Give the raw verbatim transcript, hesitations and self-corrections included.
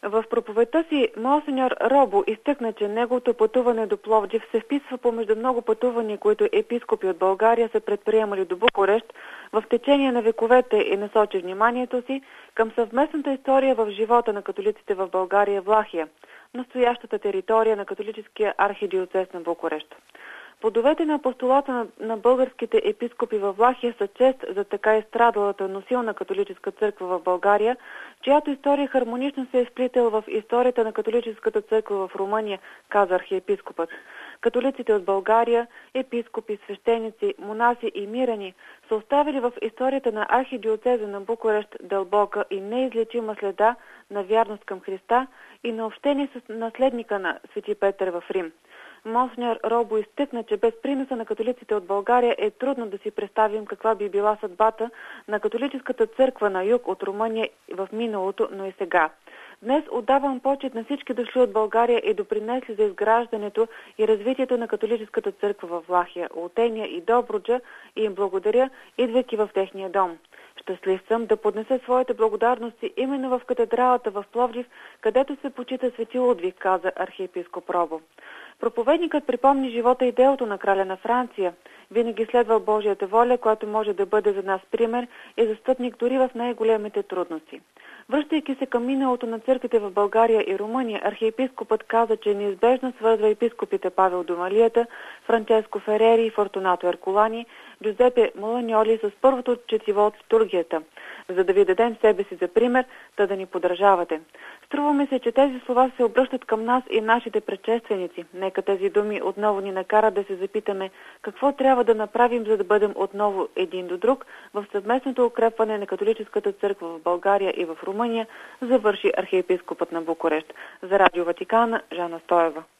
В проповедта си монсеньор Робо изтъкна, че неговото пътуване до Пловдив се вписва помежду много пътувания, които епископи от България са предприемали до Букурещ в течение на вековете и насочи вниманието си към съвместната история в живота на католиците в България Влахия, настоящата територия на католическия архидиоцез на Букурещ. Плодовете на апостолата на, на българските епископи във Влахия са чест за така изстрадалата, но силна католическа църква в България, чиято история хармонично се е сплител в историята на католическата църква в Румъния, каза архиепископът. Католиците от България, епископи, свещеници, монаси и миряни са оставили в историята на архидиоцеза на Букурещ дълбока и неизлечима следа на вярност към Христа и на общение с наследника на Свети Петър в Рим. Монсеньор Робо изтъкна, че без приноса на католиците от България е трудно да си представим каква би била съдбата на католическата църква на юг от Румъния в миналото, но и сега. Днес отдавам почет на всички дошли от България и допринесли за изграждането и развитието на католическата църква в Влахия, Олтения и Добруджа и им благодаря, идвайки в техния дом. Щастлив съм да поднеса своите благодарности именно в катедралата в Пловдив, където се почита Свети Лудвиг, каза архиепископ Робо. Проповедникът припомни живота и делото на краля на Франция. Винаги следва Божията воля, която може да бъде за нас пример и застъпник дори в най-големите трудности. Връщайки се към миналото на църквите в България и Румъния, архиепископът каза, че неизбежно свързва епископите Павел Домалията, Франческо Ферери и Фортунато Еркулани, Джузепе Моланьоли с първото четиво от литургията, за да ви дадем себе си за пример, та да ни подражавате. Струва ми се, че тези слова се обръщат към нас и нашите предшественици. Нека тези думи отново ни накарат да се запитаме какво трябва да направим, за да бъдем отново един до друг в съвместното укрепване на католическата църква в България и в Румъния, завърши архиепископът на Букурещ. За Радио Ватикана, Жана Стоева.